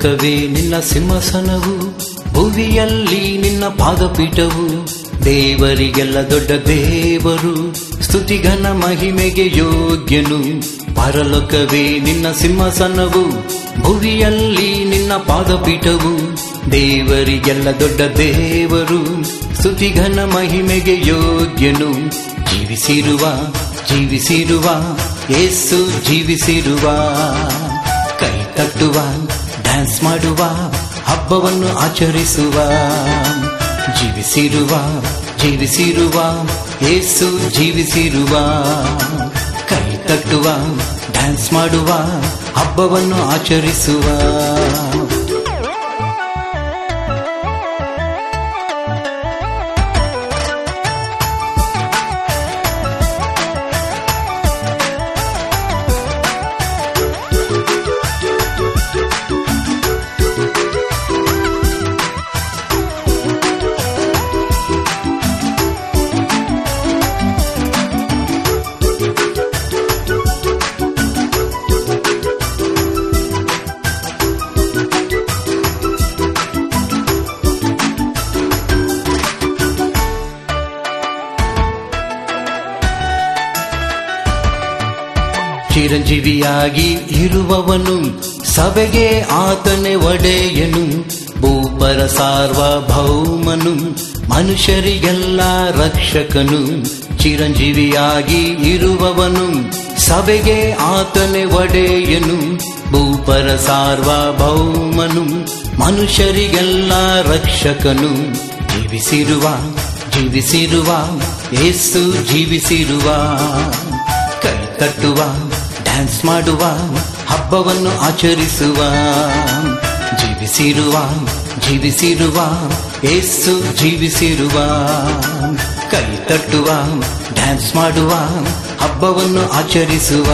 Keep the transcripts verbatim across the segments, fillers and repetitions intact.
ಪರಲೋಕವೇ ನಿನ್ನ ಸಿಂಹಾಸನವು, ಭುವಿಯಲ್ಲಿ ನಿನ್ನ ಪಾದಪೀಠವು. ದೇವರಿಗೆಲ್ಲ ದೊಡ್ಡ ದೇವರು, ಸ್ತುತಿಘನ ಮಹಿಮೆಗೆ ಯೋಗ್ಯನು. ಪರಲೋಕವೇ ನಿನ್ನ ಸಿಂಹಾಸನವು, ಭುವಿಯಲ್ಲಿ ನಿನ್ನ ಪಾದಪೀಠವು. ದೇವರಿಗೆಲ್ಲ ದೊಡ್ಡ ದೇವರು, ಸ್ತುತಿಘನ ಮಹಿಮೆಗೆ ಯೋಗ್ಯನು. ಜೀವಿಸಿರುವ ಜೀವಿಸಿರುವ ಯೇಸು ಜೀವಿಸಿರುವ, ಕೈ ತಟ್ಟುವ ಡ್ಯಾನ್ಸ್ ಮಾಡುವ ಹಬ್ಬವನ್ನು ಆಚರಿಸುವ. ಜೀವಿಸಿರುವ ಜೀವಿಸಿರುವ ಯೇಸು ಜೀವಿಸಿರುವ, ಕೈ ತಟ್ಟುವ ಡ್ಯಾನ್ಸ್ ಮಾಡುವ ಹಬ್ಬವನ್ನು ಆಚರಿಸುವ. ಚಿರಂಜೀವಿಯಾಗಿ ಇರುವವನು, ಸಭೆಗೆ ಆತನೇ ಒಡೆಯನು. ಭೂಪರ ಸಾರ್ವಭೌಮನು, ಮನುಷ್ಯರಿಗೆಲ್ಲ ರಕ್ಷಕನು. ಚಿರಂಜೀವಿಯಾಗಿ ಇರುವವನು, ಸಭೆಗೆ ಆತನೇ ಒಡೆಯನು. ಭೂಪರ ಸಾರ್ವಭೌಮನು, ಮನುಷ್ಯರಿಗೆಲ್ಲ ರಕ್ಷಕನು. ಜೀವಿಸಿರುವ ಜೀವಿಸಿರುವ ಯೇಸು ಜೀವಿಸಿರುವ, ಕೈ ತಟ್ಟುವ ಡ್ಯಾನ್ಸ್ ಮಾಡುವ ಹಬ್ಬವನ್ನು ಆಚರಿಸುವ. ಜೀವಿಸಿರುವ ಜೀವಿಸಿರುವ ಯೇಸು ಜೀವಿಸಿರುವ, ಕೈ ತಟ್ಟುವ ಡ್ಯಾನ್ಸ್ ಮಾಡುವ ಹಬ್ಬವನ್ನು ಆಚರಿಸುವ.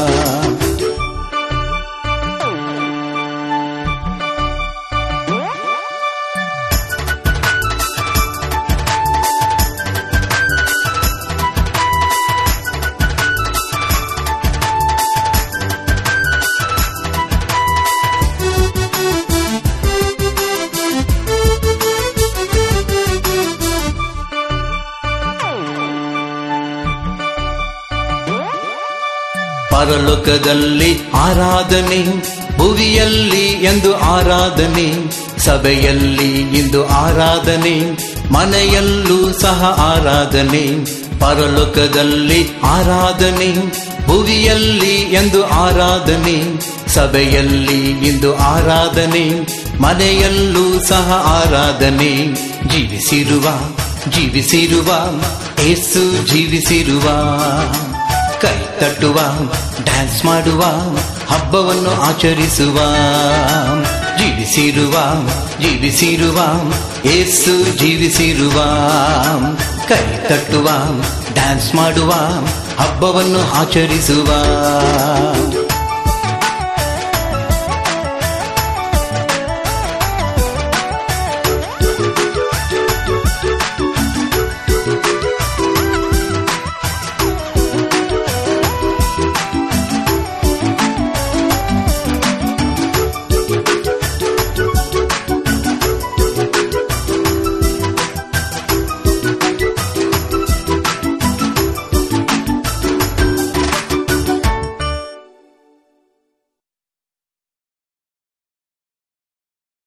ಪರಲೋಕದಲ್ಲಿ ಆರಾಧನೆ, ಭುವಿಯಲ್ಲಿ ಎಂದು ಆರಾಧನೆ. ಸಭೆಯಲ್ಲಿ ಇಂದು ಆರಾಧನೆ, ಮನೆಯಲ್ಲೂ ಸಹ ಆರಾಧನೆ. ಪರಲೋಕದಲ್ಲಿ ಆರಾಧನೆ, ಭುವಿಯಲ್ಲಿ ಎಂದು ಆರಾಧನೆ. ಸಭೆಯಲ್ಲಿ ಇಂದು ಆರಾಧನೆ, ಮನೆಯಲ್ಲೂ ಸಹ ಆರಾಧನೆ. ಜೀವಿಸಿರುವ ಜೀವಿಸಿರುವ ಯೇಸು ಜೀವಿಸಿರುವ, ಕೈ ತಟ್ಟುವ ಡ್ಯಾನ್ಸ್ ಮಾಡುವ ಹಬ್ಬವನ್ನು ಆಚರಿಸುವ. ಜೀವಿಸಿರುವ ಜೀವಿಸಿರುವ ಯೇಸು ಜೀವಿಸಿರುವ, ಕೈ ತಟ್ಟುವ ಡ್ಯಾನ್ಸ್ ಮಾಡುವ ಹಬ್ಬವನ್ನು ಆಚರಿಸುವ.